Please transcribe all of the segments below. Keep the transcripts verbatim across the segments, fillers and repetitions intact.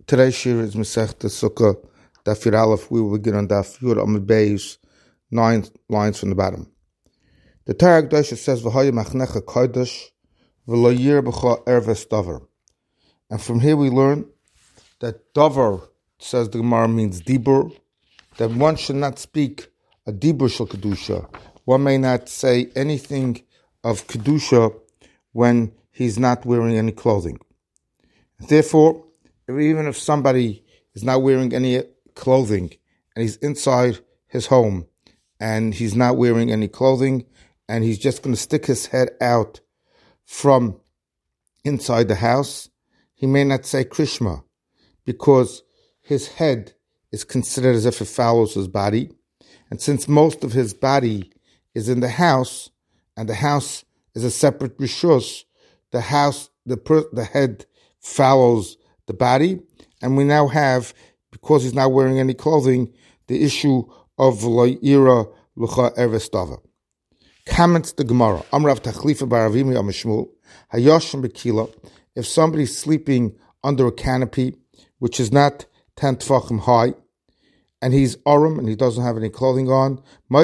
Today's shir is Masechta Sukkah, Daf Yud Aleph. We will begin on Daf Yud Amud Beis, nine lines from the bottom. The Torah Kedosha says, "V'haya machnecha kodesh, v'lo yir b'cha erves davar." And from here we learn that davar, says the Gemara, means dibur, that one should not speak a dibur shel kedusha. One may not say anything of kedusha when he's not wearing any clothing. Therefore, even if somebody is not wearing any clothing and he's inside his home and he's not wearing any clothing and he's just going to stick his head out from inside the house, he may not say Krishma because his head is considered as if it follows his body. And since most of his body is in the house and the house is a separate rishus, the house, the per, the head follows the body, and we now have, because he's not wearing any clothing, the issue of V'lo Lucha Erves Dava. Comments the Gemara. Amrav Tachlifa Baravimi Amishmul Hayoshim Bekila. If somebody's sleeping under a canopy which is not ten tefachim high, and he's arum and he doesn't have any clothing on,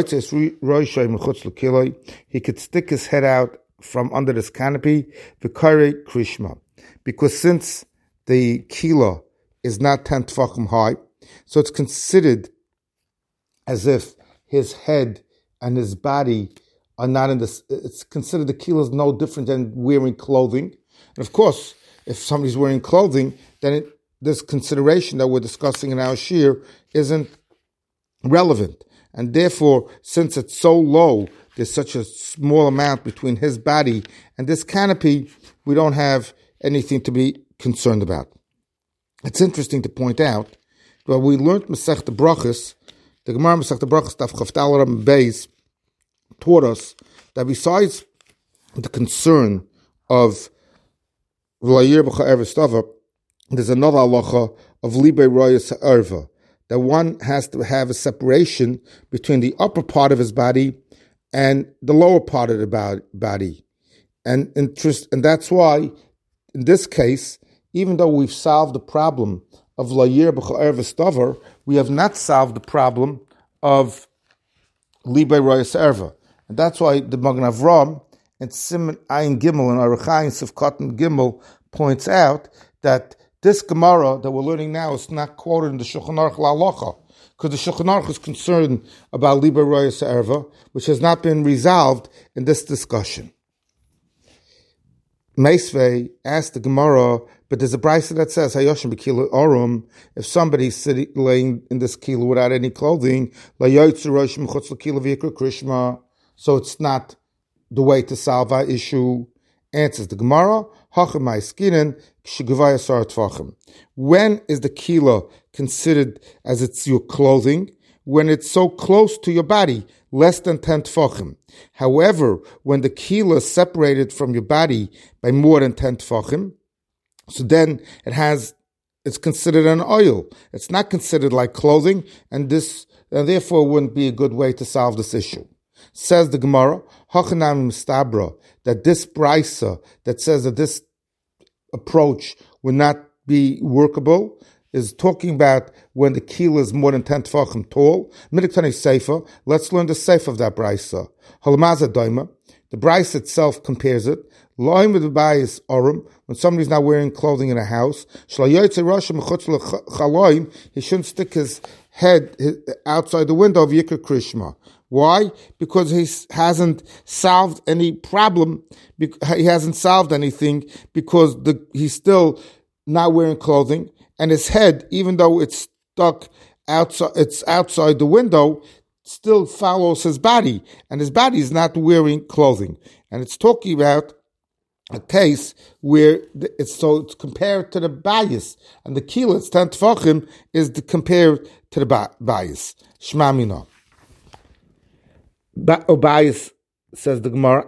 he could stick his head out from under this canopy, V'karei Krishma, because since the kila is not ten tefachim high, so it's considered as if his head and his body are not in this. It's considered the kila is no different than wearing clothing. And of course, if somebody's wearing clothing, then it, this consideration that we're discussing in our shir isn't relevant. And therefore, since it's so low, there's such a small amount between his body and this canopy, we don't have anything to be concerned about. It's interesting to point out that we learned Masechta Brachos, the Gemara Masechta Brachos Daf Chavdal Ram Beis taught us that besides the concern of V'layir b'cha erves davar, there's another halacha of libe royas ha'erva, that one has to have a separation between the upper part of his body and the lower part of the body, and interest, and that's why in this case, even though we've solved the problem of V'layir b'cha erves davar, we have not solved the problem of libe royas erva, and that's why the Magen Avraham and Siman Ayin Gimel and Aruch Ayin Sivkot Gimel points out that this Gemara that we're learning now is not quoted in the Shulchan Aruch La'alacha, because the Shulchan Aruch is concerned about libe royas erva, which has not been resolved in this discussion. Meisvei asked the Gemara, but there's a brayso that says Hayoshim b'kila orum. If somebody's sitting laying in this kila without any clothing, layoytzu rosh mechutz l'kila v'yikra krishma. So it's not the way to solve our issue. Answers the Gemara, Hachamai skinen k'shegavaya sar tvachim. When is the kila considered as it's your clothing? When it's so close to your body, less than ten tefachim. However, when the kila is separated from your body by more than ten tefachim, so then it has, it's considered an oil. It's not considered like clothing, and this, and therefore wouldn't be a good way to solve this issue. Says the Gemara, Hachanam Mistabra, that this brisa that says that this approach would not be workable is talking about when the kila is more than ten tefachim tall. Midiktani Seifa, let's learn the Seifa of that brisa. Halamaza Daima, the brisa itself compares it. Loim with the bias orum, when somebody's not wearing clothing in a house, he shouldn't stick his head outside the window of Yikra Krishma. Why? Because he hasn't solved any problem. He hasn't solved anything because the, he's still not wearing clothing, and his head, even though it's stuck outside, it's outside the window, still follows his body, and his body is not wearing clothing. And it's talking about a case where it's so it's compared to the bias, and the kila, it's ten tefachim, is the, compared to the bias. Shema mina. Bias, says the Gemara,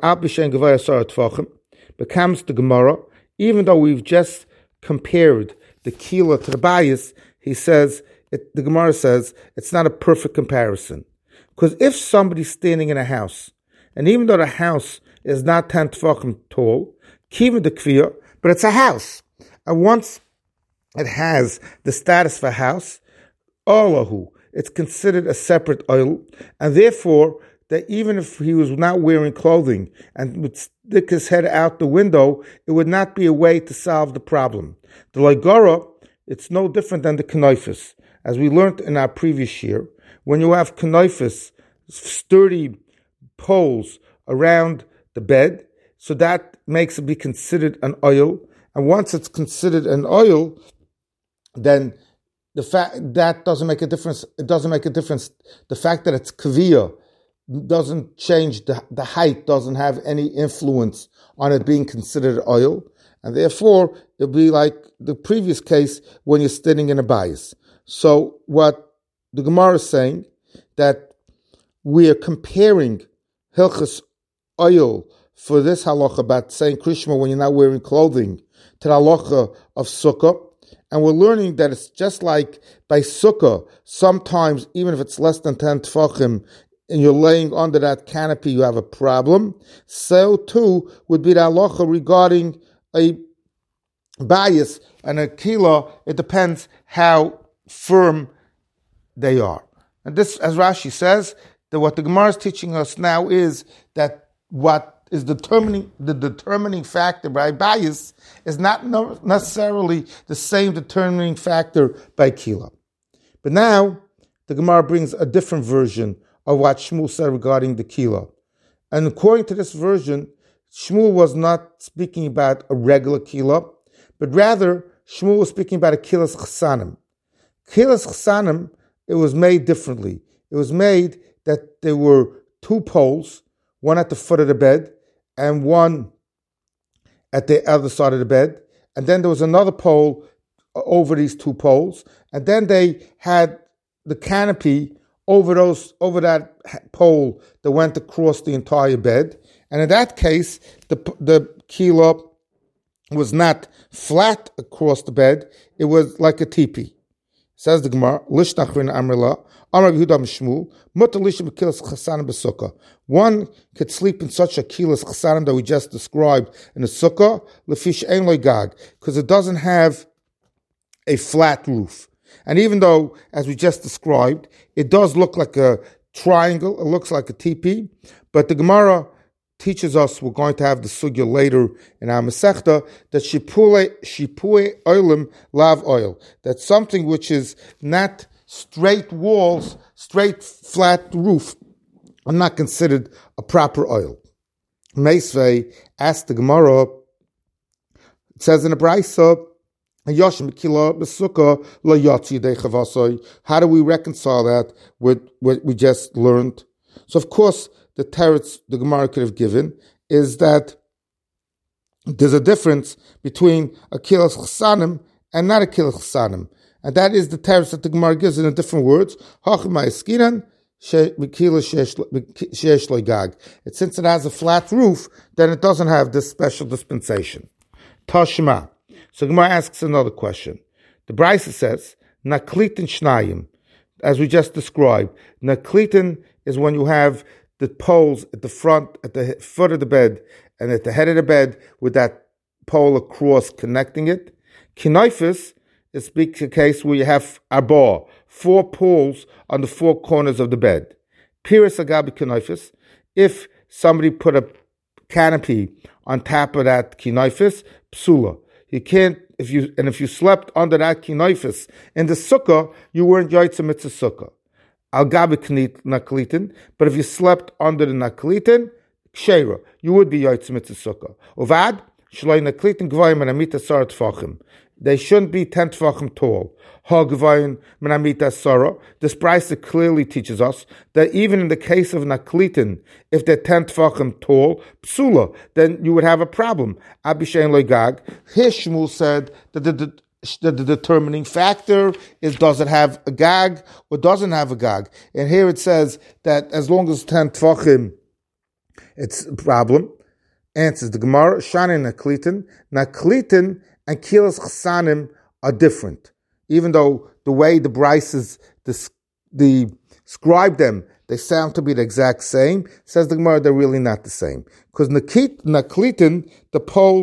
becomes the Gemara, even though we've just compared the kila to the bias, he says, it, the Gemara says, it's not a perfect comparison. Because if somebody's standing in a house, and even though the house is not ten tefachim tall, kiva de kviya, but it's a house. And once it has the status of a house, olahu, it's considered a separate oil, and therefore that even if he was not wearing clothing and would stick his head out the window, it would not be a way to solve the problem. The loigara, it's no different than the kenoifis. As we learned in our previous year, when you have kenoifis, sturdy poles around the bed, so that makes it be considered an oil, and once it's considered an oil, then the fact that doesn't make a difference. It doesn't make a difference. The fact that it's kaviyah doesn't change, the, the height doesn't have any influence on it being considered oil, and therefore it'll be like the previous case when you're sitting in a bias. So what the Gemara is saying, that we are comparing hilchas oil for this halacha about saying krishma when you're not wearing clothing to the halacha of sukkah, and we're learning that it's just like by sukkah, sometimes even if it's less than ten tefachim, and you're laying under that canopy, you have a problem. So too would be the halacha regarding a bias and a kila. It depends how firm they are. And this, as Rashi says, that what the Gemara is teaching us now is that what is determining the determining factor by bias is not necessarily the same determining factor by kila. But now the Gemara brings a different version of what Shmuel said regarding the kila. And according to this version, Shmuel was not speaking about a regular kila, but rather Shmuel was speaking about a kilas chsanim. Kilas chsanim, it was made differently. It was made that there were two poles, one at the foot of the bed and one at the other side of the bed. And then there was another pole over these two poles. And then they had the canopy over those, over that pole that went across the entire bed. And in that case, the the kila was not flat across the bed; it was like a teepee. Says the Gemara, Lishnachrin Amrila, Amar Yehuda Mishmul, Mutar lishim b'kilas chasanim b'sukkah. One could sleep in such a kilas chasanim that we just described in the sukkah, lefish ein loy gag, because it doesn't have a flat roof. And even though, as we just described, it does look like a triangle, it looks like a teepee, but the Gemara teaches us, we're going to have the sugya later in our Masechta, that shipue shipue oilim lav oil, that something which is not straight walls, straight flat roof, are not considered a proper oil. Meisvei asked the Gemara, it says in the Brayso, how do we reconcile that with what we just learned? So, of course, the teretz the Gemara could have given is that there's a difference between a kilas chsanim and not a kilas chsanim, and that is the teretz that the Gemara gives in a different words. Since it has a flat roof, then it doesn't have this special dispensation. Tashma. So Gemara asks another question. The Brisa says, Naklitin Shnayim, as we just described. Naklitin is when you have the poles at the front, at the foot of the bed, and at the head of the bed with that pole across connecting it. Kinoifis is a case where you have arbor, four poles on the four corners of the bed. Piris agabi kinoifis, if somebody put a canopy on top of that kinoifis, psula. You can't, if you, and if you slept under that kinoifis in the sukkah, you weren't yoytze mitzvah sukkah. Al gabi naklitin, but if you slept under the naklitin, kshera, you would be yoytze mitzvah sukkah. Uvad, shloi naklitin gvayim and amita sar tfachim. They shouldn't be ten tfachim tall. Ha gvayim and amita sara. This Brisa clearly teaches us that even in the case of naklitin, if they're ten tfachim tall, psula, then you would have a problem. Abishain loigag. Here Shmuel said that the, the, the, the determining factor is does it have a gag or doesn't have a gag. And here it says that as long as ten tfachim, it's a problem. Answers the Gemara, Shani naklitin. Naklitin and kilas chsanim are different. Even though the way the Brises the, describe them, they sound to be the exact same, says the Gemara, they're really not the same. Because naklitin, the poles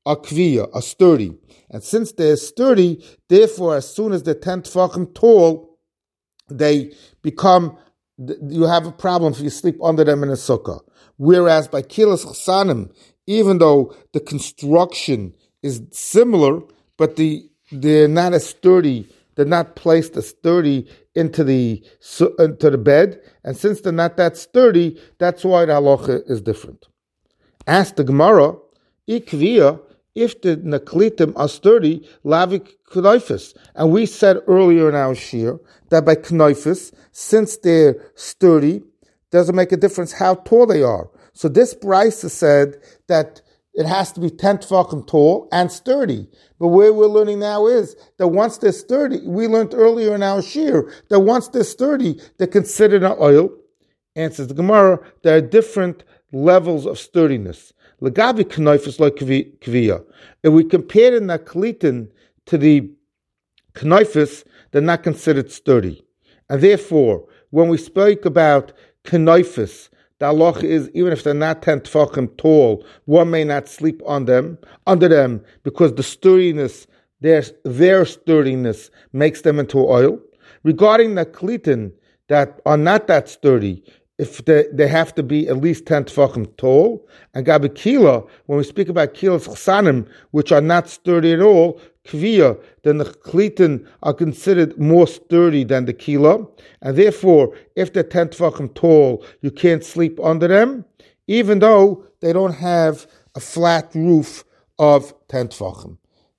are kviya, are sturdy. And since they're sturdy, therefore, as soon as they're ten tefachim tall, they become, you have a problem if you sleep under them in a sukkah. Whereas by kilas chsanim, even though the construction is similar, but the they're not as sturdy, they're not placed as sturdy into the into the bed, and since they're not that sturdy, that's why the halacha is different. Ask the Gemara, ikviya, if the naklitim are sturdy, lavik knaifis. And we said earlier in our shir that by knaifis, since they're sturdy, doesn't make a difference how tall they are. So this brisa said that it has to be ten tefachim tall and sturdy. But where we're learning now is that once they're sturdy, we learned earlier in our shir that once they're sturdy, they're considered an oil. Answers the Gemara, there are different levels of sturdiness. Legavi knaifis like kviya. If we compare the naklitin to the knaifis, they're not considered sturdy. And therefore, when we speak about knaifis, the halacha is, even if they're not ten tefachim tall, one may not sleep on them, under them, because the sturdiness, their, their sturdiness makes them into oil. Regarding the klitin that are not that sturdy, if they, they have to be at least ten tefachim tall, and gabi kila, when we speak about kilas chsanim, which are not sturdy at all, kviya, then the klitin are considered more sturdy than the kila, and therefore, if they're ten tefachim tall, you can't sleep under them, even though they don't have a flat roof of ten tefachim.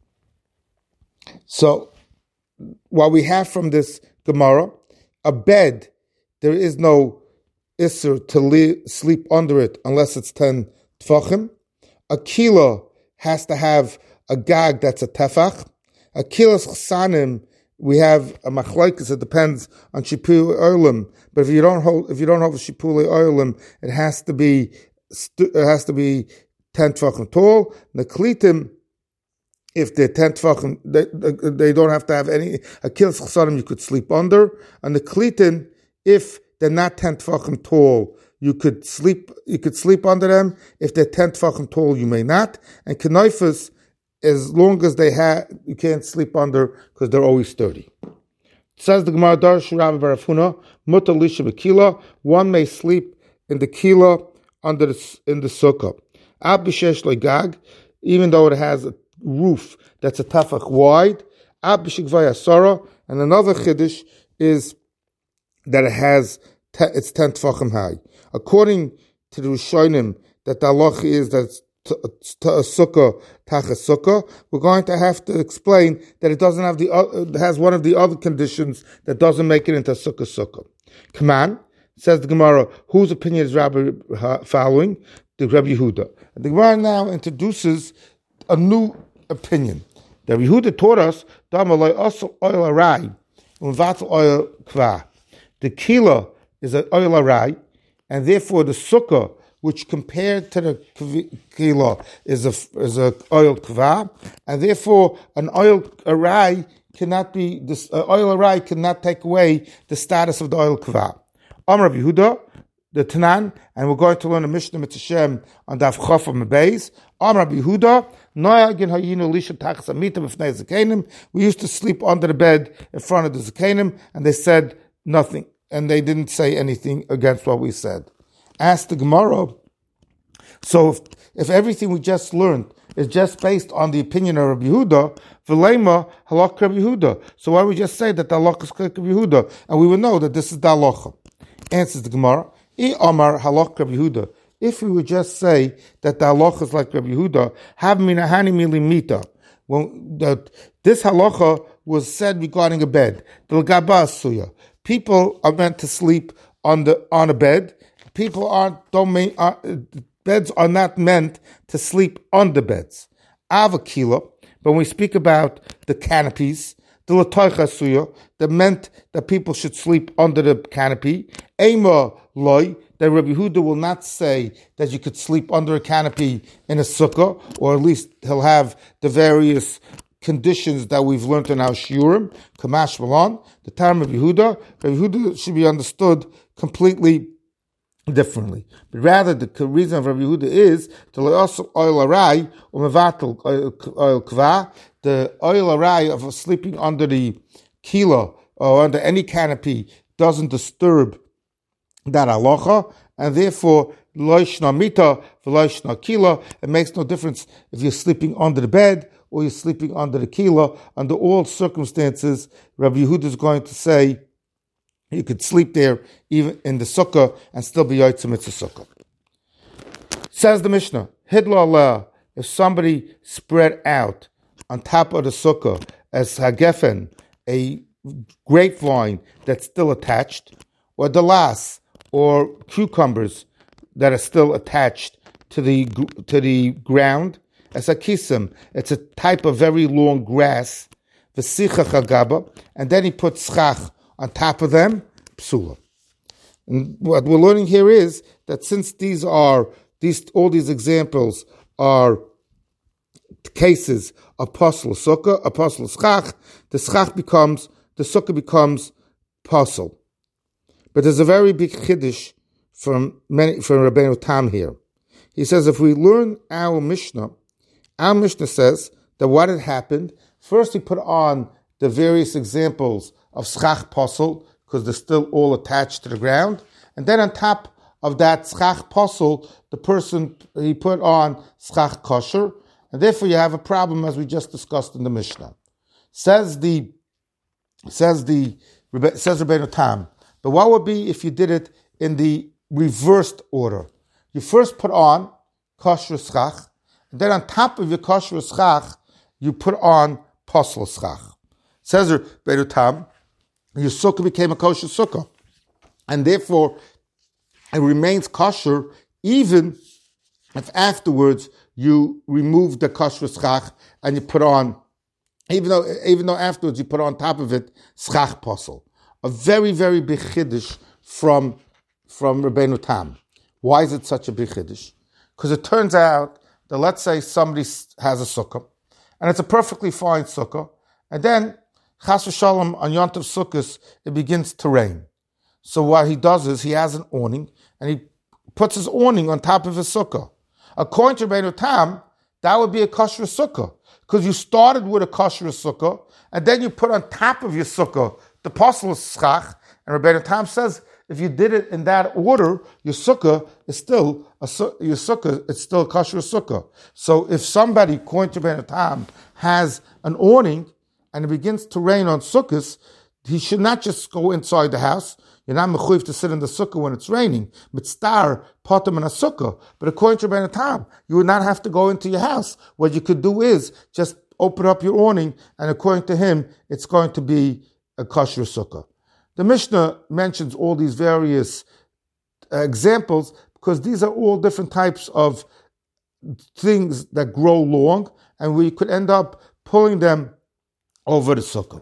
So, what we have from this Gemara, a bed, there is no isser to li- sleep under it unless it's ten tefachim. A kila has to have a gag that's a tefach. A kilas chsanim, we have a machlokes. It depends on shipulei olim. But if you don't hold, if you don't have a shipulei olim, it has to be it has to be ten tefachim tall. The klitim, if they're ten tefachim, they, they don't have to have any. A kilas chsanim you could sleep under, and the klitin, if they're not ten tefachim tall, you could sleep. You could sleep under them. If they're ten tefachim tall, you may not. And knaifis, as long as they have, you can't sleep under because they're always sturdy. Says the Gemara, Darsh Rabbi Barafuna, Mutar Lisha B'Kila. One may sleep in the kila under the, in the sukkah. Ab b'shesh legag, even though it has a roof that's a tafach wide. Ab b'shigvay asara, and another chiddush is that it has te, it's ten tefachim high. According to the Rishonim, that the halacha is that it's to, to a sukkah, tach a sukkah, we're going to have to explain that it doesn't have the uh, it has one of the other conditions that doesn't make it into a sukkah sukkah. Come on, says the Gemara, whose opinion is Rabbi following? The Rabbi Yehuda. The Gemara now introduces a new opinion. The Rabbi Yehuda taught us the kila is an oil arai, and therefore the sukkah, which compared to the kila is a is a oil kva, and therefore an oil arai cannot be this uh, oil arai cannot take away the status of the oil kva. Amar Rabbi Yehuda, the Tanan, and we're going to learn a Mishnah Mitzvah on Daf Chaf Mebeis. Amar Rabbi Yehuda, Noyagin hayinu lisha tachas amita b'fnei zakenim. We used to sleep under the bed in front of the zakenim, and they said nothing, and they didn't say anything against what we said. Ask the Gemara, so if, if everything we just learned is just based on the opinion of Rabbi Yehuda, v'leima halach Rabbi Yehuda, so why don't we just say that the halach is Rabbi Yehuda, and we would know that this is the halacha? Answers the Gemara, I amar halach Rabbi Yehuda. If we would just say that the halacha is like Rabbi Yehuda, have minahani milimita. When that this halacha was said regarding a bed, the l'gaba suya. People are meant to sleep on the on a bed. People aren't don't mean, uh, beds are not meant to sleep on the beds. Avakila, but when we speak about the canopies, the l'toicha suya, that meant that people should sleep under the canopy. Ema loy, that Rabbi Yehuda will not say that you could sleep under a canopy in a sukkah, or at least he'll have the various conditions that we've learned in our shiurim. Kamash Malon, the term of Yehuda, Rabbi Yehuda should be understood completely differently. But rather, the reason of Rabbi Yehuda is to also oil arai or mevatel oil kva, the oil arai of sleeping under the kila or under any canopy doesn't disturb that halacha, and therefore loishna mita v'loishna kila. It makes no difference if you're sleeping under the bed or you're sleeping under the kila. Under all circumstances, Rabbi Yehuda is going to say you could sleep there even in the sukkah and still be yotzei mitzvah sukkah. Says the Mishnah, hidla aleh, if somebody spread out on top of the sukkah as hagefen, a grapevine that's still attached, or dalas, or cucumbers that are still attached to the to the ground, as a kisim, it's a type of very long grass, v'sicha chagaba, and then he puts schach on top of them, psula. And what we're learning here is that since these are these all these examples are cases of pasal sukkah, a pasal schach, the schach becomes the sukkah becomes pasal. But there's a very big chiddush from many from Rabbeinu Tam here. He says if we learn our Mishnah, our Mishnah says that what had happened, first he put on the various examples of schach pasal, because they're still all attached to the ground, and then on top of that schach pasal, the person, he put on schach kosher, and therefore you have a problem as we just discussed in the Mishnah. Says the, says the, says Rabbeinu Tam, but what would be if you did it in the reversed order? You first put on kosher schach, and then on top of your kosher schach, you put on pasal schach. Says Rabbeinu Tam, your sukkah became a kosher sukkah, and therefore it remains kosher even if afterwards you remove the kosher schach and you put on, even though even though afterwards you put on top of it schach pasal. A very, very big chiddush from, from Rabbeinu Tam. Why is it such a big chiddush? Because it turns out that let's say somebody has a sukkah, and it's a perfectly fine sukkah, and then, chas v'shalom, on Yom Tov Sukkos, it begins to rain. So what he does is he has an awning, and he puts his awning on top of his sukkah. According to Rabbeinu Tam, that would be a kosher sukkah, because you started with a kosher sukkah, and then you put on top of your sukkah the pasal schach, and Rabbeinu Tam says if you did it in that order, your sukkah is still a your sukkah it's still a kosher sukkah. So if somebody, according to Rabbeinu Tam, has an awning and it begins to rain on sukkahs, he should not just go inside the house. You're not mechuyev to sit in the sukkah when it's raining. Mitzstar potem in a sukkah. But according to Rabbeinu Tam, you would not have to go into your house. What you could do is just open up your awning, and according to him, it's going to be a kosher sukkah. The Mishnah mentions all these various uh, examples because these are all different types of things that grow long, and we could end up pulling them over the sukkah.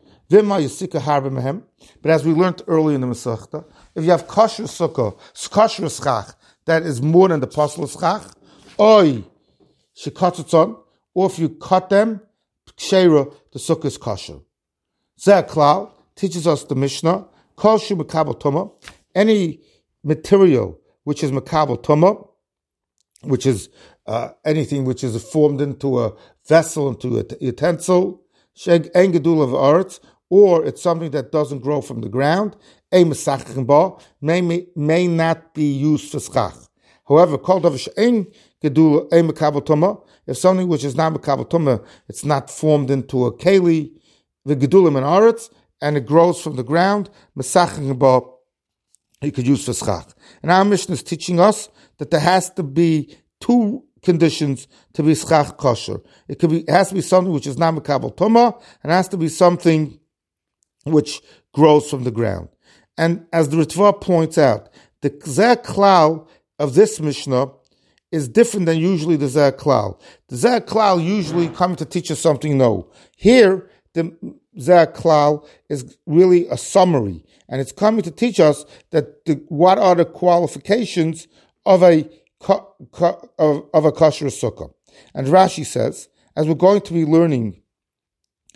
But as we learned earlier in the Masechta, if you have kosher sukkah, kosher schach, that is more than the pasal schach, oy shekatzotzon, or if you cut them, kshera, the sukkah is kosher. Zeh klal teaches us the Mishnah, kol shu mekabel tuma, any material which is mekabel tuma, which is uh, anything which is formed into a vessel, into a utensil, sheg en gedul of aretz, or it's something that doesn't grow from the ground, ein mesachim ba, may may not be used for schach. However, kol davar she'en gedul ein mekabel tuma, if something which is not mekabel tuma, it's not formed into a keli, the gedulim and aretz, and it grows from the ground, mesachim ba, you could use for schach. And our Mishnah is teaching us that there has to be two conditions to be schach kosher. It could be, it has to be something which is not mekabel tuma, and it has to be something which grows from the ground. And as the Ritva points out, the zeh klal of this Mishnah is different than usually the zeh klal. The zeh klal usually comes to teach us something new. Here, the zeh klal is really a summary, and it's coming to teach us that the, what are the qualifications of a of, of a kosher sukkah. And Rashi says, as we're going to be learning,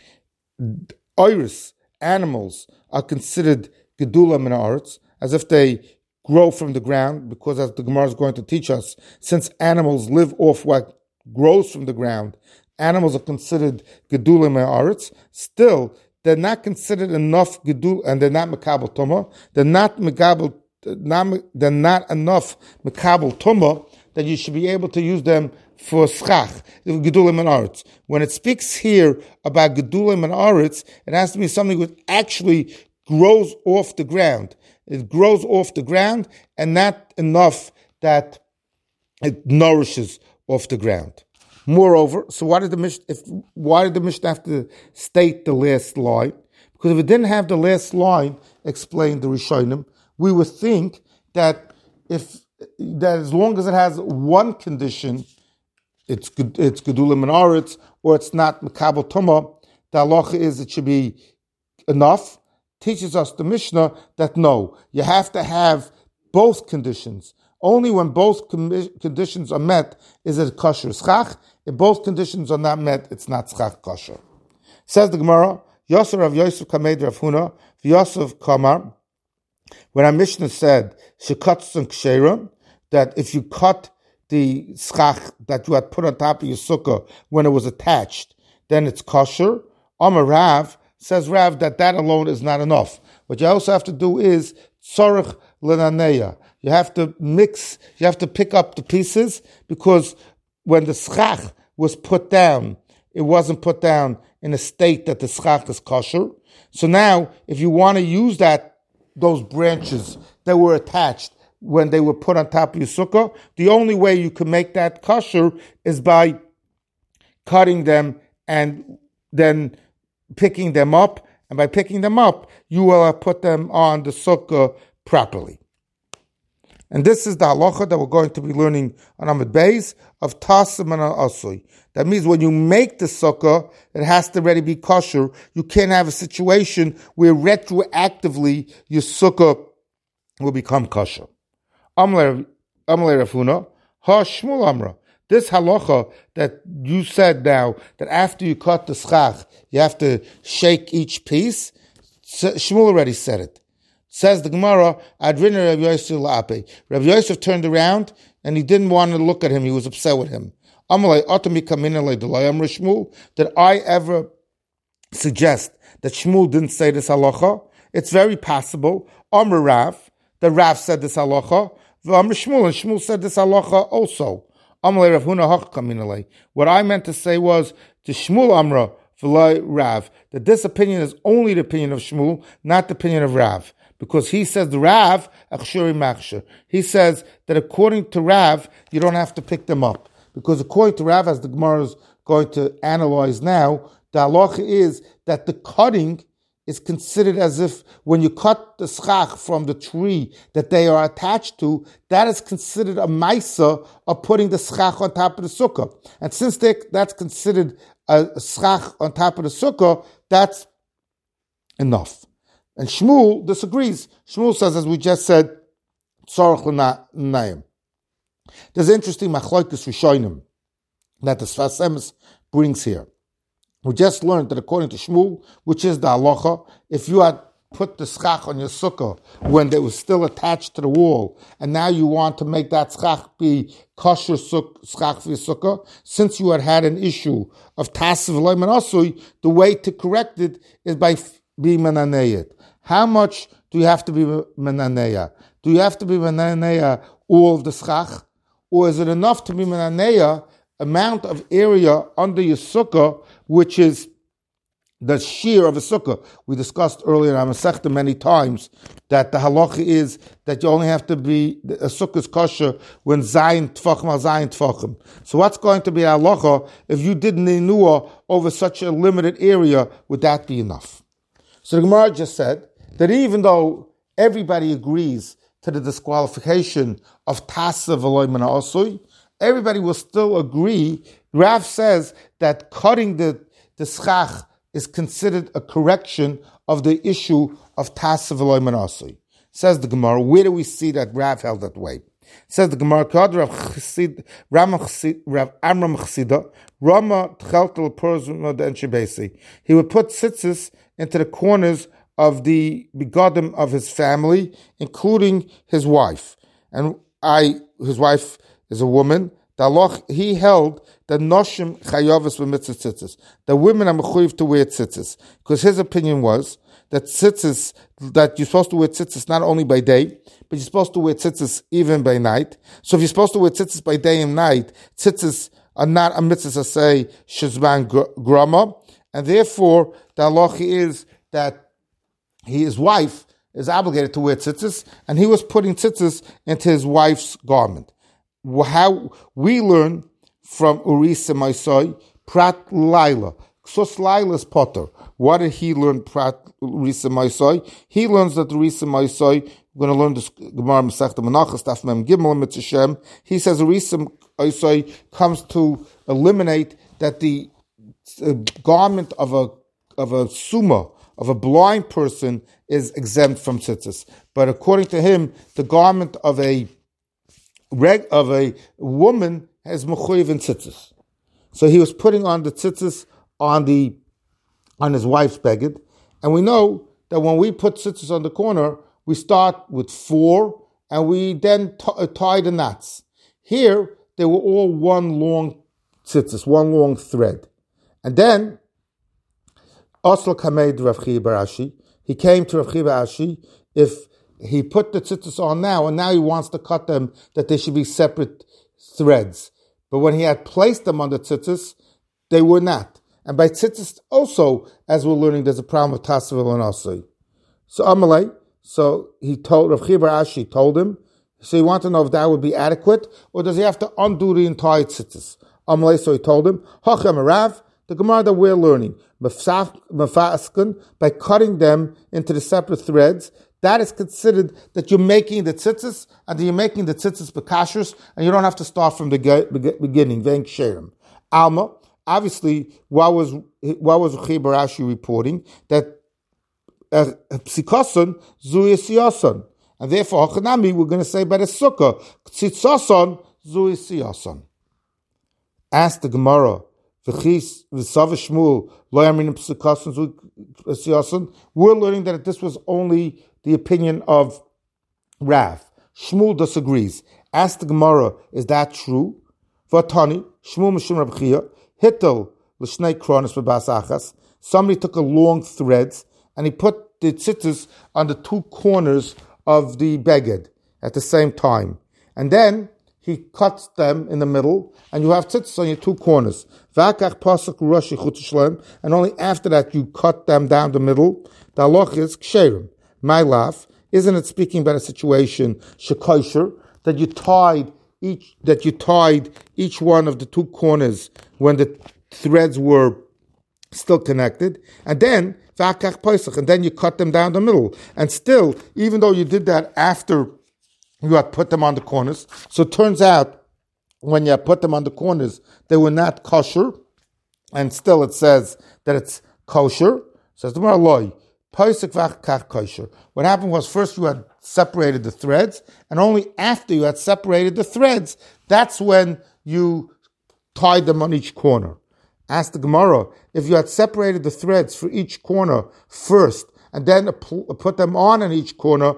iris, animals are considered gedulah min haaretz, as if they grow from the ground, because as the Gemara is going to teach us, since animals live off what grows from the ground, animals are considered gedulim ha'aretz. Still, they're not considered enough gedul, and they're not mekabel tumah. They're not mekabel. Not, they're not enough mekabel tumah that you should be able to use them for schach, gedulim and aretz. When it speaks here about gedulim and aretz, it has to be something which actually grows off the ground. It grows off the ground, and not enough that it nourishes off the ground. Moreover, so why did the Mishnah, if why did the Mishnah have to state the last line? Because if it didn't have the last line explained the Rishonim, we would think that if that as long as it has one condition, it's it's gedulim and aretz, or it's not mekabel tumah, the halacha is it should be enough. Teaches us the Mishnah that no, you have to have both conditions. Only when both com- conditions are met is it kosher schach. If both conditions are not met, it's not schach kosher. Says the Gemara, Yosef Rav Yosef Kamed Rav Huna, Yosef Kamar. When our Mishnah said shekatsun ksherim, that if you cut the schach that you had put on top of your sukkah when it was attached, then it's kosher. Amar Rav, says Rav that that alone is not enough. What you also have to do is tzorich lenaneya. You have to mix, you have to pick up the pieces, because when the schach was put down, it wasn't put down in a state that the schach is kosher. So now, if you want to use that, those branches that were attached when they were put on top of your sukkah, the only way you can make that kosher is by cutting them and then picking them up, and by picking them up, you will have put them on the sukkah properly. And this is the halacha that we're going to be learning on Amud Beis of Tasim and Asui. That means when you make the sukkah, it has to already be kosher. You can't have a situation where retroactively your sukkah will become kosher. Amle Rafuna, Ha Shmuel Amra. This halacha that you said now, that after you cut the schach, you have to shake each piece, Shmuel already said it. Says the Gemara, Adrina Rav Yosef la'ape. Rav Yosef turned around and he didn't want to look at him. He was upset with him. Did I ever suggest that Shmuel didn't say this halacha? It's very possible. Amr Rav, the Rav said this halacha. Amr Shmuel, and Shmuel said this halacha also. What I meant to say was to Shmuel Amra v'lai Rav, that this opinion is only the opinion of Shmuel, not the opinion of Rav. Because he says the Rav, Achshuri Machshir. He says that according to Rav, you don't have to pick them up. Because according to Rav, as the Gemara is going to analyze now, the halacha is that the cutting is considered as if when you cut the schach from the tree that they are attached to, that is considered a maisa of putting the schach on top of the sukkah. And since they, that's considered a schach on top of the sukkah, that's enough. And Shmuel disagrees. Shmuel says, as we just said, tzarech l'nayim. There's an interesting machlokes rishonim that the Sfas Emes brings here. We just learned that according to Shmuel, which is the halacha, if you had put the schach on your sukkah when they was still attached to the wall, and now you want to make that schach be kosher schach for your sukkah, since you had had an issue of tasiv v'loy menasui, the way to correct it is by being menaneyet. How much do you have to be menaneya? Do you have to be menaneya all of the schach? Or is it enough to be menaneya amount of area under your sukkah, which is the shear of a sukkah? We discussed earlier in Masechta many times that the halacha is that you only have to be, a sukkah is kosher when zayin tfachim al zayin tfachim. So what's going to be a halacha if you did nenua over such a limited area? Would that be enough? So the Gemara just said that even though everybody agrees to the disqualification of Tasa v'loy mina asui, everybody will still agree. Rav says that cutting the, the schach is considered a correction of the issue of Tasa v'loy mina asui. Says the Gemara, where do we see that Rav held that way? Says the Gemara, Rav Amram Chasida, Rama Tcheltel Purzma Den Shebesi. He would put tzitzis into the corners of the begodim of his family, including his wife. And I, his wife is a woman. He held that noshim chayavas b'mitzvah tzitzis. The women are mechuyev to wear tzitzis, because his opinion was that tzitzis, that you're supposed to wear tzitzis not only by day, but you're supposed to wear tzitzis even by night. So if you're supposed to wear tzitzis by day and night, tzitzis are not a mitzvah, say shizman grama, and therefore the halacha is that he, his wife is obligated to wear tzitzis, and he was putting tzitzis into his wife's garment. How we learn from Urisa Maisai, Prat Laila. Ksos Laila's potter. What did he learn, Prat Urisa Maisai? He learns that Urisa Maisai, we're going to learn this Gemara Masechta Menachos, Daf Mem Gimel Mitzvah. He says Urisa Maisai comes to eliminate that the uh, garment of a of a summa, of a blind person, is exempt from tzitzis. But according to him, the garment of a reg of a woman has mechuyev in tzitzis. So he was putting on the tzitzis on the on his wife's beged, and we know that when we put tzitzis on the corner, we start with four, and we then t- uh, tie the knots. Here, they were all one long tzitzis, one long thread, and then Oslo Kamed Rav Chiya bar Ashi, he came to Rav Chiya bar Ashi, if he put the tzitzis on now, and now he wants to cut them, that they should be separate threads. But when he had placed them on the tzitzis, they were not. And by tzitzis also, as we're learning, there's a problem of tasavil and asay. So Amalei, so he told, Rav Chiya bar Ashi told him, so he wanted to know if that would be adequate, or does he have to undo the entire tzitzis? Amalei, so he told him, Hachem Rav, the Gemara that we're learning, Mefaskan, by cutting them into the separate threads, that is considered that you're making the tzitzis, and you're making the tzitzis bekashrus, and you don't have to start from the beginning. Venk sherem. Alma, obviously, what was what was Chiya bar Ashi reporting? That psikoson zuyisiyason, and therefore hachanami we're going to say by the sukkah tzitzason zuyisiyason. Ask the Gemara. We're learning that this was only the opinion of Rav. Shmuel disagrees. Ask the Gemara, is that true? Vatani, Shmuel Mishum Rav Chiya, Hittel l'shnei kronos b'bas achas. Somebody took a long threads and he put the tzitzis on the two corners of the beged at the same time. And then he cuts them in the middle, and you have tzitzis on your two corners. And only after that you cut them down the middle. The halach is ksherim. My laugh, isn't it speaking about a situation shekosher that you tied each that you tied each one of the two corners when the threads were still connected, and then and then you cut them down the middle, and still, even though you did that after you had put them on the corners. So it turns out, when you put them on the corners, they were not kosher, and still it says that it's kosher. Says the Gemara loy, poisek v'ach kosher. What happened was, first you had separated the threads, and only after you had separated the threads, that's when you tied them on each corner. Ask the Gemara, if you had separated the threads for each corner first, and then put them on in each corner,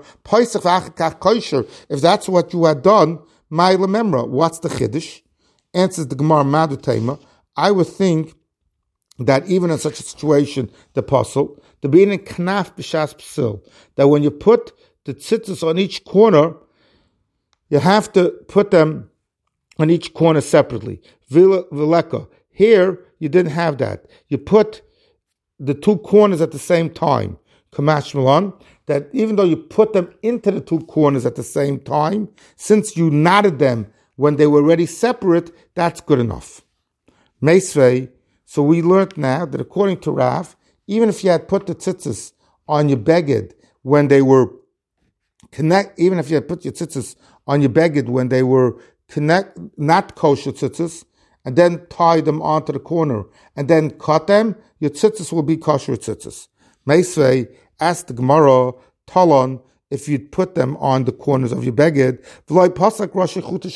if that's what you had done, my lememra, what's the chiddush? Answers the Gemara Madutema, I would think that even in such a situation, the apostle, the being in knaf b'shas psil, that when you put the tzitzis on each corner, you have to put them on each corner separately. Vileka. Here, you didn't have that. You put the two corners at the same time. Kamash Milan, that even though you put them into the two corners at the same time, since you knotted them when they were already separate, that's good enough. Meisvei, so we learned now that according to Rav, even if you had put the tzitzis on your beged when they were connect, even if you had put your tzitzis on your beged when they were connect, not kosher tzitzis, and then tie them onto the corner, and then cut them, your tzitzis will be kosher tzitzis. Meisvei, ask the Gemara, Talon, if you'd put them on the corners of your beged,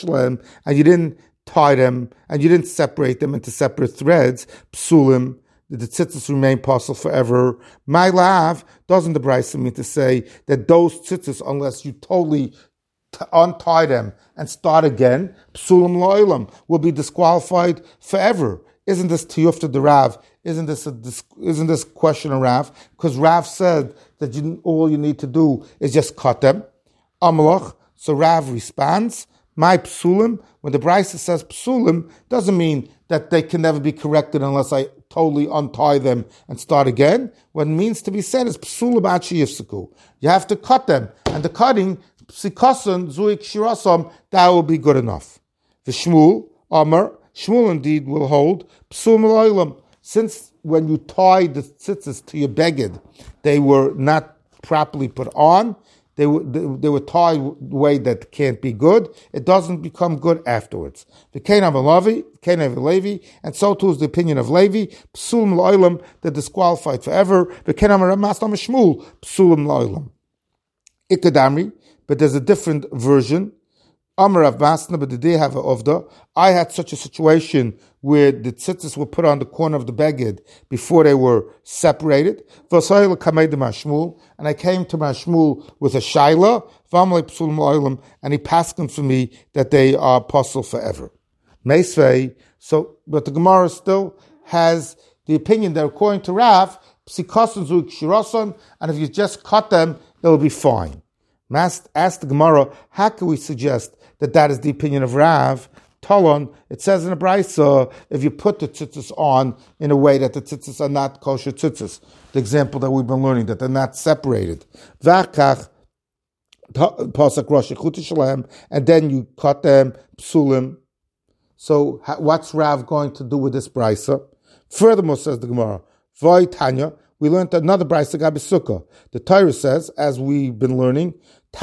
and you didn't tie them, and you didn't separate them into separate threads, psulim, that the tzitzis remain possible forever. My lav, doesn't the brisa mean to say that those tzitzis, unless you totally t- untie them and start again, psulim lo'ilam, will be disqualified forever? Isn't this tiyufta de Rav? Isn't this a, isn't this question of Rav? Because Rav said that you, all you need to do is just cut them. Amalach. So Rav responds, my psulim, when the Brisa says psulim, doesn't mean that they can never be corrected unless I totally untie them and start again. What it means to be said is psulim achi yifsiku. You have to cut them. And the cutting, psikason, zuik shirasam, that will be good enough. The Shmuel, Amar, Shmuel indeed will hold psulim lo'ilam. Since when you tie the tzitzis to your beged, they were not properly put on, they were they, they were tied a way that can't be good, it doesn't become good afterwards. The Kenav Levi, Kenav Levi, and so too is the opinion of Levi, psulim lo'ilam, they're disqualified forever. The Kenav Ramastam Shmuel, psulim lo'ilam. Ikadamri, but there's a different version. Amar Rav Masna, but did they have an ovda? I had such a situation where the tzitzis were put on the corner of the beged before they were separated. And I came to Mashmul with a shaila, and he passed them for me that they are apostle forever. Meisvei, so, but the Gemara still has the opinion that according to Rav, and if you just cut them, it'll be fine. Ask, ask the Gemara, how can we suggest that that is the opinion of Rav? Talon, it says in the Brisa, if you put the tzitzis on in a way that the tzitzis are not kosher tzitzis, the example that we've been learning, that they're not separated. V'achach, pasak rosh echut shalem, and then you cut them, psulim. So what's Rav going to do with this Brisa? Furthermore, says the Gemara, Voy Tanya, we learned another Brisa Gabi Sukkah. The Torah says, as we've been learning,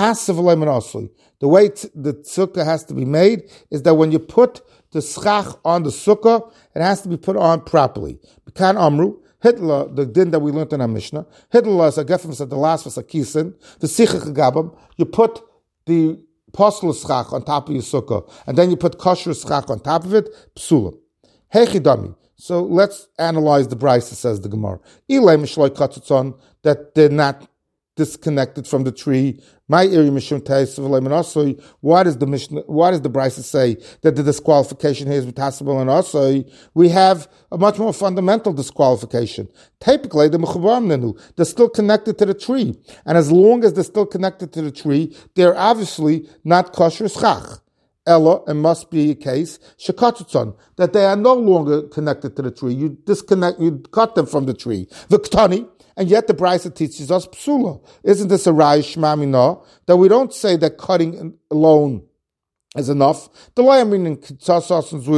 the way t- the sukkah has to be made is that when you put the schach on the sukkah, it has to be put on properly. Bekan Amru, Hitler, the din that we learned in our Mishnah, Hitler is a gefim said the last was a kisin, the sichach gabam, you put the postel schach on top of your sukkah, and then you put kosher schach on top of it, psulam. Hechidami. So let's analyze the Brisa, says the Gemara. Ilay mishloi katzutzon, that they're not disconnected from the tree. My iri mishum teis. Why does the Mishnah, why does the Brisa say that the disqualification here is v'tasabel and asoi? We have a much more fundamental disqualification. Typically, the mechubarim nenu, they're still connected to the tree, and as long as they're still connected to the tree, they're obviously not kosher schach. Ella, it must be a case, shekatzutzon, that they are no longer connected to the tree. You disconnect, you cut them from the tree. V'ktani, and yet the Brisa teaches us psula. Isn't this a raish mamina? That we don't say that cutting alone is enough. The way I'm meaning just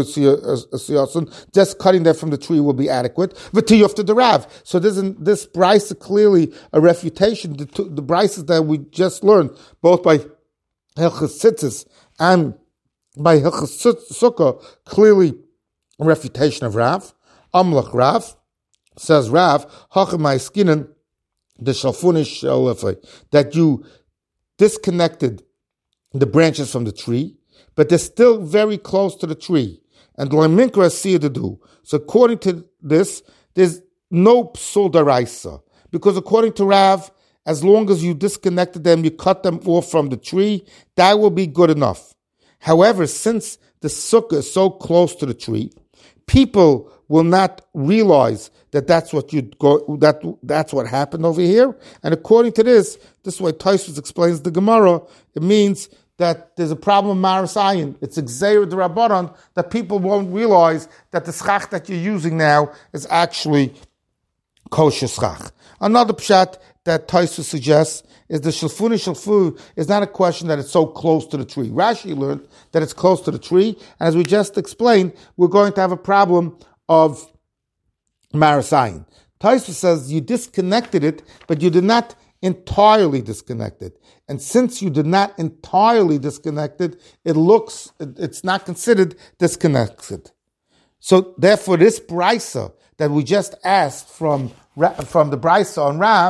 cutting them from the tree will be adequate. V'tiyufta the Rav. So this is this Brisa clearly a refutation. The, the Brises that we just learned, both by Hilchos Tzitzis and by Hilchos Sukkah, clearly a refutation of Rav. Amlach Rav. Says Rav, Hachamai Skinnen, the Shalfunish that you disconnected the branches from the tree, but they're still very close to the tree. And Laminkra see to do. So according to this, there's no psul daraisa. Because according to Rav, as long as you disconnected them, you cut them off from the tree, that will be good enough. However, since the sukkah is so close to the tree, people will not realize that that's what you go, that that's what happened over here. And according to this, this is why Tosfos explains the Gemara. It means that there's a problem of Maras Ayin. It's a Gzeir D'Rabbanan that people won't realize that the schach that you're using now is actually kosher schach. Another pshat that Tosfos suggests is the Shalfuni Shalfu is not a question that it's so close to the tree. Rashi learned that it's close to the tree, and as we just explained, we're going to have a problem of Maras Ayin. Tosfos says you disconnected it, but you did not entirely disconnect it. And since you did not entirely disconnect it, it looks, it's not considered disconnected. So therefore, this brisa that we just asked from from the brisa on Rav,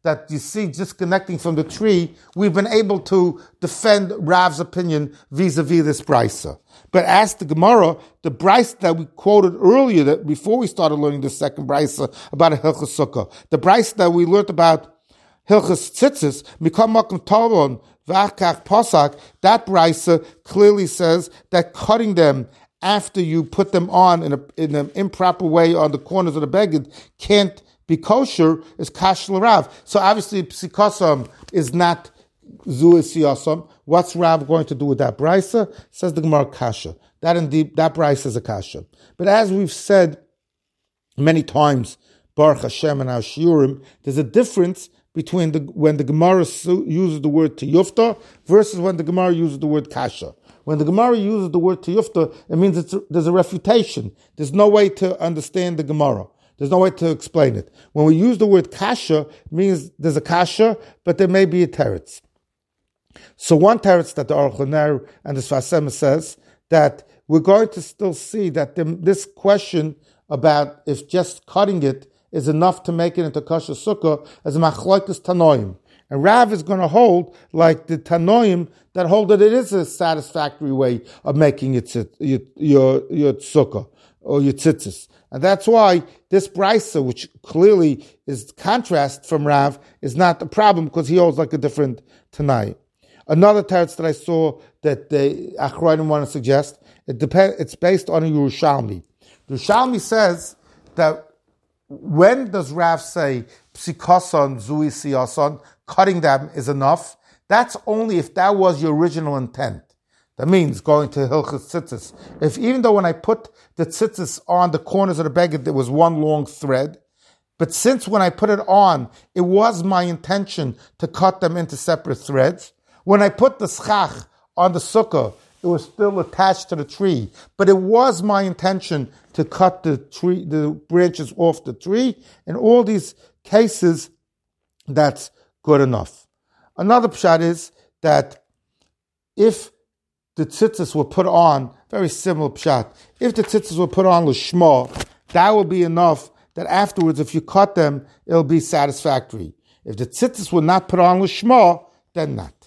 that you see disconnecting from the tree, we've been able to defend Rav's opinion vis-a-vis this brisa. But as the Gemara, the brisa that we quoted earlier, that before we started learning the second brisa about a Hilchas Sukkah, the brisa that we learned about Hilchas Tzitzis, Mikam Makom Talon, V'achkach Posak, that brisa clearly says that cutting them after you put them on in, a, in an improper way on the corners of the beged can't be kosher, is kash l'Rav. So obviously psikosam is not zu siyasam. What's Rav going to do with that brisa? Says the Gemara kasha. That indeed, that brisa is a kasha. But as we've said many times, Baruch Hashem and our shiurim, there's a difference between the, when the Gemara uses the word tiyufta versus when the Gemara uses the word kasha. When the Gemara uses the word tiyufta, it means it's a, there's a refutation. There's no way to understand the Gemara. There's no way to explain it. When we use the word kasha, it means there's a kasha, but there may be a teretz. So one teretz that the Aruch LaNer and the Sfas Emes says, that we're going to still see that the, this question about if just cutting it is enough to make it into kosher sukkah as a machlokes tanoim. And Rav is going to hold like the tanoim that hold that it is a satisfactory way of making it your, your, your sukkah or your tzitzis. And that's why this brisa, which clearly is contrast from Rav, is not a problem because he holds like a different Tanai. Another teretz that I saw that the Achronim want to suggest, it depends. It's based on a Yerushalmi. The Yerushalmi says that when does Rav say psikoson zui siyason, cutting them is enough? That's only if that was your original intent. That means going to Hilchas Tzitzis. If even though when I put the tzitzis on the corners of the beged, there was one long thread, but since when I put it on, it was my intention to cut them into separate threads. When I put the schach on the sukkah, it was still attached to the tree, but it was my intention to cut the tree, the branches off the tree. In all these cases, that's good enough. Another pshat is that if the tzitzis were put on, very similar pshat, if the tzitzis were put on l'shma, that will be enough that afterwards, if you cut them, it'll be satisfactory. If the tzitzis were not put on l'shma, then not.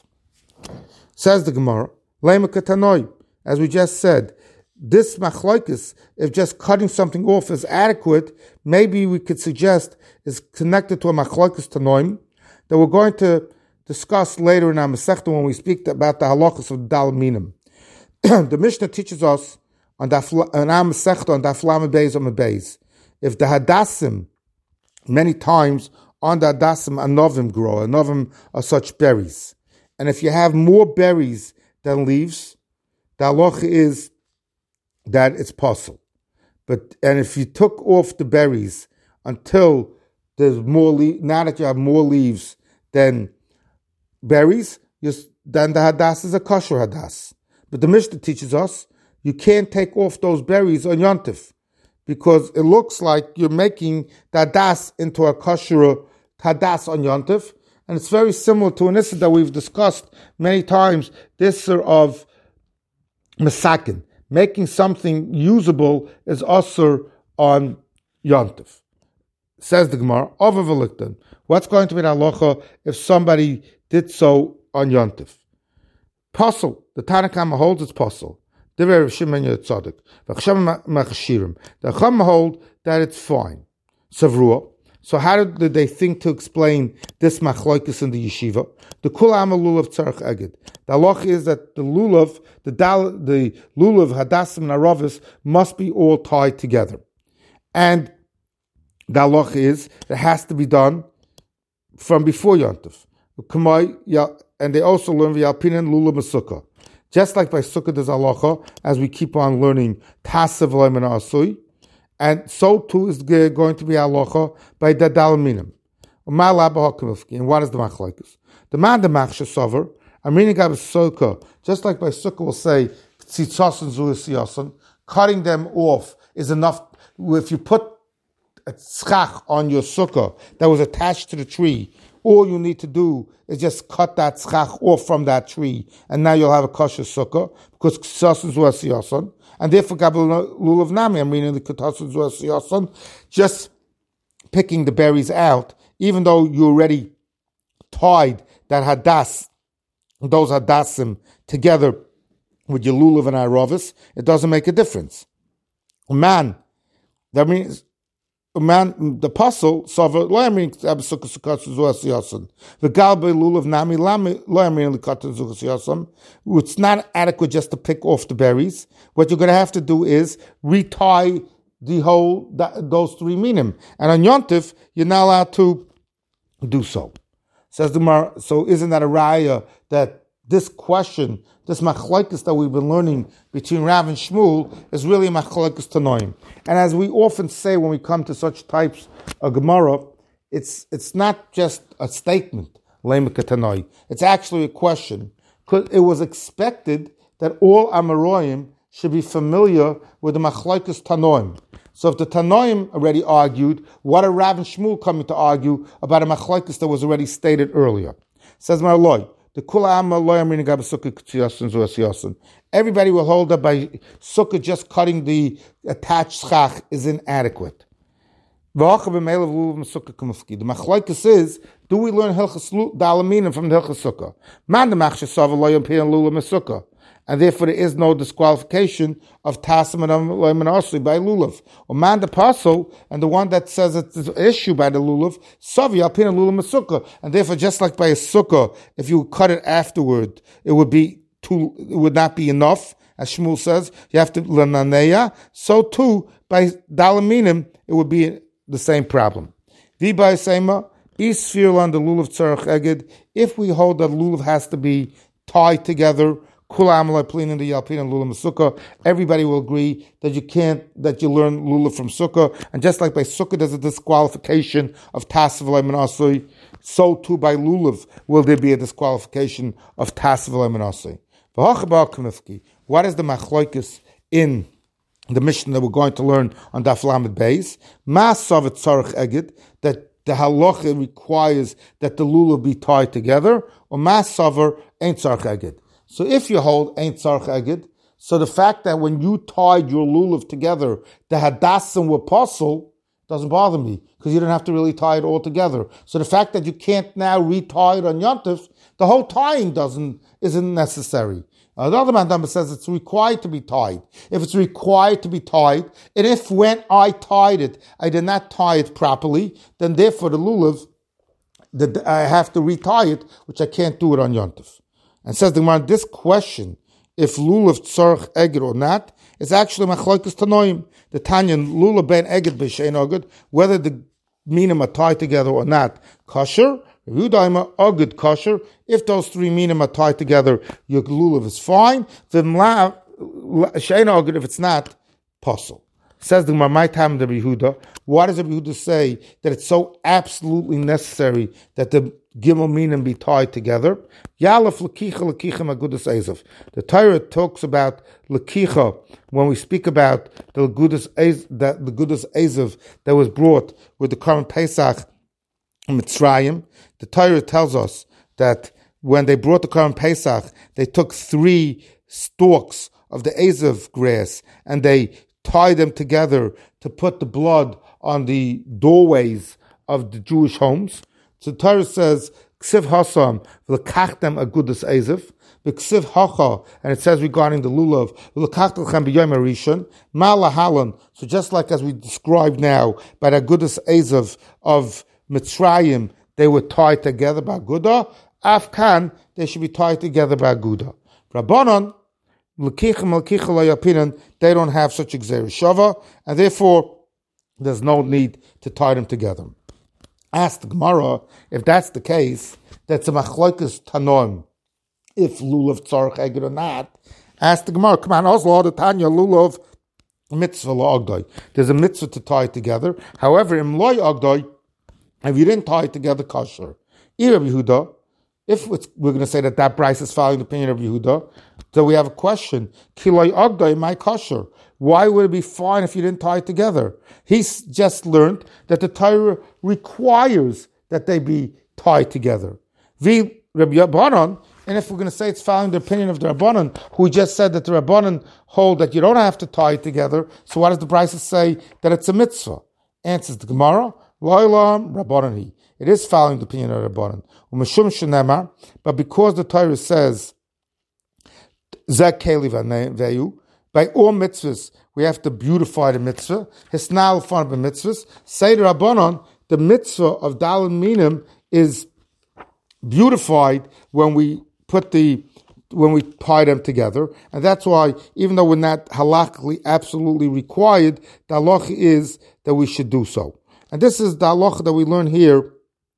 Says the Gemara, Lema katanoi, as we just said, this machlokes, if just cutting something off is adequate, maybe we could suggest is connected to a machlokes tanoim that we're going to discuss later in our Masechta when we speak about the halachos of Dal Minim. The Mishnah teaches us on our Masechta on Daf Lamed Beis on Beis, if the hadassim, many times on the hadassim anovim grow, anovim are such berries, and if you have more berries than leaves, the halacha is that it's possible. But and if you took off the berries until there's more le- now that you have more leaves than berries, then the hadas is a kosher hadas. But the Mishnah teaches us you can't take off those berries on Yontif because it looks like you're making the hadas into a kosher hadas on Yontif. And it's very similar to an issue that we've discussed many times, this of Masakin. Making something usable is usher on Yontif. Says the Gemara, Avaveliktan. What's going to be the halacha if somebody did so on Yontif? Puzzle. The Tanna Kama holds it's puzzle. The Chacham hold that it's fine. Savrua. So how did they think to explain this machlokes in the yeshiva? The kul am lulav tzarich eged. The halach is that the lulav, the dal, the lulav hadassim and aravis must be all tied together, and the halach is it has to be done from before yontif. And they also learn v'yalpinen lulav masukah. Just like by sukkah there's halacha, as we keep on learning tasav loyman asui. And so too is going to be halacha by the dal minim. And what is the machlokes? The man the machshe sover, I'm reading about sukkah, just like by sukkah will say, tzitzason zuisiyason, cutting them off is enough. If you put a tzchach on your sukkah that was attached to the tree, all you need to do is just cut that tzchach off from that tree, and now you'll have a kosher sukkah, because tzitzason zuisiyason. And therefore, lulav nami, I'm reading the katasun zuasiyason, just picking the berries out, even though you already tied that hadas, those hadasim together with your lulav and arovis, it doesn't make a difference. Man, that means a man, the apostle, Sava, lo yamin absuka sukkah zuas yasan. The galbe lulav nami lami lo yamin likatan zuas yasan. It's not adequate just to pick off the berries. What you're going to have to do is retie the whole that, those three minim, and on Yontif you're not allowed to do so. Says the Mar. So isn't that a raya that this question, this machlokes that we've been learning between Rav and Shmuel, is really a machlokes tanoim? And as we often say when we come to such types of Gemara, it's it's not just a statement, leimika tanoi. It's actually a question. Because it was expected that all Amoraim should be familiar with the machlokes tanoim. So if the Tanoim already argued, what are Rav and Shmuel coming to argue about a machlokes that was already stated earlier? Says Marloi, the Kula Amma Lo Yamrin Gab Sukkah Ktziyasin Zuas Yasin. Everybody will hold that by Sukkah just cutting the attached schach is inadequate. The machlokes is, do we learn Hilchas Dalaminim from the Hilchas Sukkah? Man the Machshasav Lo Yampian Lula Mesukah. And therefore there is no disqualification of Tasim and Asli by Lulav. Or man the apostle, and the one that says it's an issue by the Lulav, Savi Alpina Lulav Masukah. And therefore just like by a Sukkah, if you cut it afterward, it would be too, it would not be enough. As Shmuel says, you have to Lananeya. So too, by Dalaminim, it would be the same problem. V'bay Seima, Isfir on the Lulav Tzarech Eged, if we hold that Lulav has to be tied together, everybody will agree that you can't, that you learn lulav from sukkah, and just like by sukkah there's a disqualification of tasav and asui, so too by lulav will there be a disqualification of tasav and asui. What is the machlokes in the mission that we're going to learn on Daf Lamed Beis? Ma'asav tzarech eged, that the halacha requires that the lulav be tied together, or ma'asaver ain't tzarech eged. So if you hold ain't tzarech eged, so the fact that when you tied your lulav together, the hadassim were puzzle, doesn't bother me, because you don't have to really tie it all together. So the fact that you can't now retie it on Yontif, the whole tying doesn't isn't necessary. Uh, the other man says it's required to be tied. If it's required to be tied, and if when I tied it, I did not tie it properly, then therefore the lulav, the, I have to retie it, which I can't do it on Yontif. And says the Gemara, this question, if lulav tzarech eged or not, is actually machlokes tanoim. The Tanya lulav ben eged b'shein oged, whether the minim are tied together or not, kosher. Yehudaima oged kosher. If those three minim are tied together, your lulav is fine. V'mla shein oged, if it's not, possible. Says the Gemara, my time the Yehuda. Why does the Yehuda say that it's so absolutely necessary that the Gimel minim be tied together? Yalef lekicha lekicha agudas ezav. The Torah talks about lekicha when we speak about the agudas that the agudas ezav that was brought with the current Pesach in Mitzrayim. The Torah tells us that when they brought the current Pesach, they took three stalks of the ezav grass and they tied them together to put the blood on the doorways of the Jewish homes. So the Torah says, Ksiv Hasam, L'kachtem agudas ezav, B'ksiv Hacha, and it says regarding the lulav, L'kachtem b'yom harishon, Ma lahalan. So just like as we described now, by the agudas ezav of Mitzrayim, they were tied together by aguda, Afkan, they should be tied together by aguda. Rabbanon, L'kichem l'kicha layapinan, they don't have such a gzeir shava, and therefore there's no need to tie them together. Ask the Gemara, if that's the case, that's a machlokes tanoim, if lulav tzarech eged or not. Ask the Gemara, come on, Oslo, the Tanya, lulav mitzvah la'ogdoi. There's a mitzvah to tie it together. However, in loy ogdoi, if you didn't tie it together, kosher. Rabbi Yehuda, if it's, we're going to say that that Bryce is following the opinion of Yehuda, so we have a question. Kiloi ogdoi, my kosher. Why would it be fine if you didn't tie it together? He's just learned that the Torah requires that they be tied together. Vi Rabbi Rabbanan, and if we're going to say it's following the opinion of the Rabbanan, who just said that the Rabbanan hold that you don't have to tie it together, so why does the Bryce say that it's a mitzvah? Answers the Gemara, Loilam Rabbanan he. It is following the opinion of Rabbanan. Umeshum shenema, but because the Torah says Zek Keli Veyu, by all mitzvahs we have to beautify the mitzvah. Hisnal fun of mitzvahs. Say the Rabbanan, the mitzvah of Daled Minim is beautified when we put the when we tie them together, and that's why, even though we're not halakhically absolutely required, the halacha is that we should do so. And this is the halacha that we learn here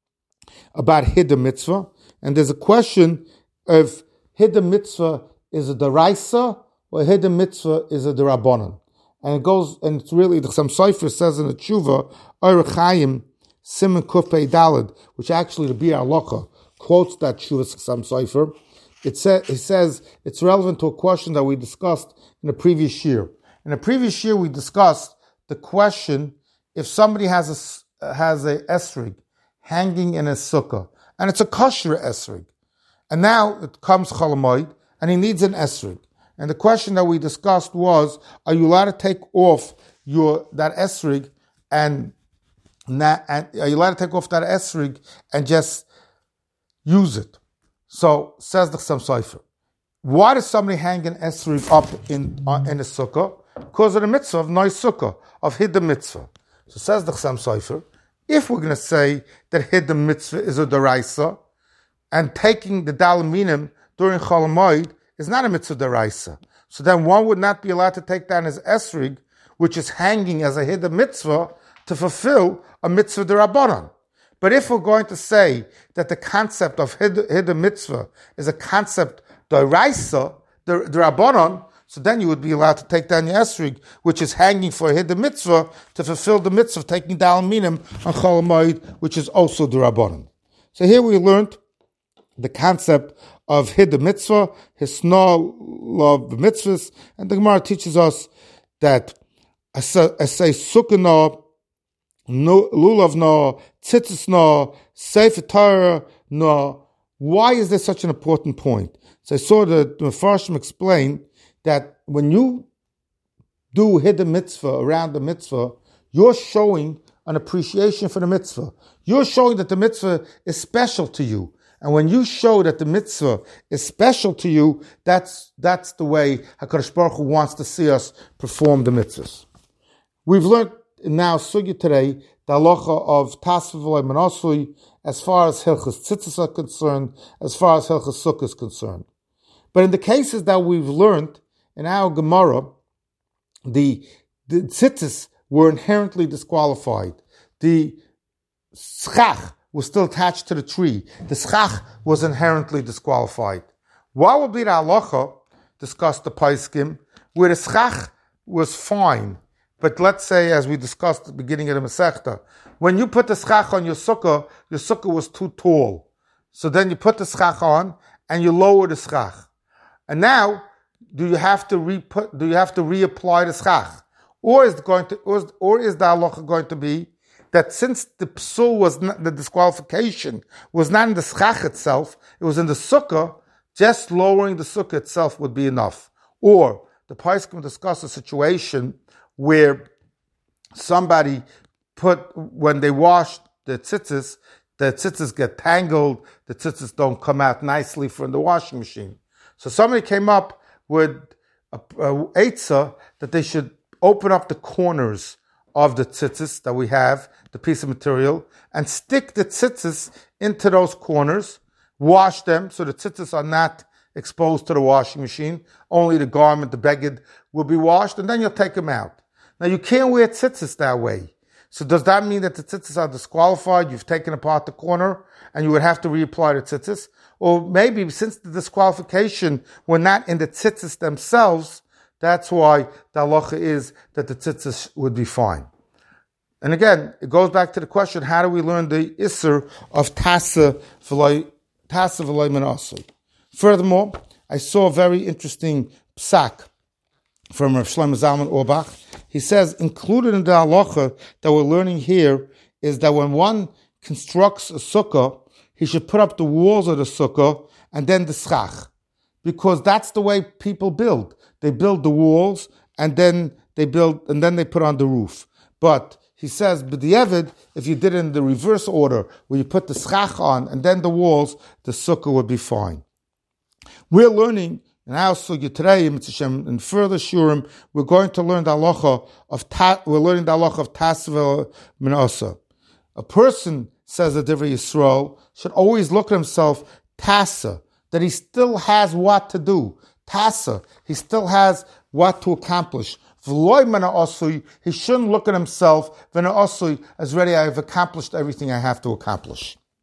about hidden mitzvah. And there's a question if hidden mitzvah is a deraisa or hidden mitzvah is a derabanan. And it goes, and it's really, the Sam Sofer says in the Tshuva, Orach Chaim Siman Kuf Pei Daled, which actually the Bir Halacha quotes that Tshuva Sam Sofer. It, say, it says it's relevant to a question that we discussed in the previous year. In the previous year, we discussed the question if somebody has a has a esrig hanging in a sukkah, and it's a kosher esrig, and now it comes Chol Hamoed, and he needs an esrig. And the question that we discussed was: are you allowed to take off your that esrig and, na, and are you allowed to take off that esrig and just use it? So, says the Chassam Sofer, why does somebody hang an esrig up in uh, in a sukkah? Because of the mitzvah of noy sukkah, of hidden mitzvah. So, says the Chassam Sofer, if we're going to say that hidden mitzvah is a deraisa, and taking the Daled Minim during Chol Hamoed is not a mitzvah deraisa, so then one would not be allowed to take down his esrig, which is hanging as a hidden mitzvah, to fulfill a mitzvah derabanan. But if we're going to say that the concept of hidden mitzvah is a concept d'oraisa, the rabbanon, so then you would be allowed to take down your esrig, which is hanging for a hidden mitzvah, to fulfill the mitzvah of taking Daled Minim on Chol Hamoed, which is also the rabbanon. So here we learned the concept of hidden mitzvah, hisna love the mitzvahs, and the Gemara teaches us that I say sukkah no, lulav no, tzitzis no, sefer Torah no. Why is this such an important point? So I saw the Mefarshim explain that when you do hidden mitzvah around the mitzvah, you're showing an appreciation for the mitzvah. You're showing that the mitzvah is special to you. And when you show that the mitzvah is special to you, that's that's the way HaKadosh Baruch Hu wants to see us perform the mitzvahs. We've learned now sugya today the halacha of tasva v'loy manasui as far as hilchos tzitzis are concerned, as far as hilchos sukkah is concerned. But in the cases that we've learned in our Gemara, the the tzitzis were inherently disqualified. The schach was still attached to the tree. The schach was inherently disqualified. What will be the halacha? Discussed the paiskim where the schach was fine. But let's say, as we discussed at the beginning of the Masechta, when you put the schach on your sukkah, your sukkah was too tall. So then you put the schach on and you lower the schach. And now, do you have to re-put, do you have to reapply the schach? Or is it going to, or is, or is the halacha going to be that since the psul was not, the disqualification was not in the schach itself, it was in the sukkah, just lowering the sukkah itself would be enough. Or the Paiskim discuss a situation where somebody put, when they wash the tzitzis, the tzitzis get tangled, the tzitzis don't come out nicely from the washing machine. So somebody came up with a, a eitzah that they should open up the corners of the tzitzis that we have, the piece of material, and stick the tzitzis into those corners, wash them so the tzitzis are not exposed to the washing machine, only the garment, the beged, will be washed, and then you'll take them out. Now, you can't wear tzitzis that way. So does that mean that the tzitzis are disqualified? You've taken apart the corner and you would have to reapply the tzitzis? Or maybe since the disqualification were not in the tzitzis themselves, that's why the halacha is that the tzitzis would be fine. And again, it goes back to the question, how do we learn the isser of tasa v'loy manasui? Furthermore, I saw a very interesting psak from Rav Shlomo Zalman Auerbach. He says, included in the halacha that we're learning here is that when one constructs a sukkah, he should put up the walls of the sukkah and then the schach. Because that's the way people build. They build the walls and then they build, and then they put on the roof. But he says, b'di'evid, if you did it in the reverse order, where you put the schach on and then the walls, the sukkah would be fine. We're learning in our sugya today, in further shurim, we're going to learn the halacha of ta, we're learning the halacha of tasva minasa. A person, says the Divrei Yisrael, should always look at himself tasa, that he still has what to do. Tasa, he still has what to accomplish. He shouldn't look at himself as ready, I have accomplished everything I have to accomplish.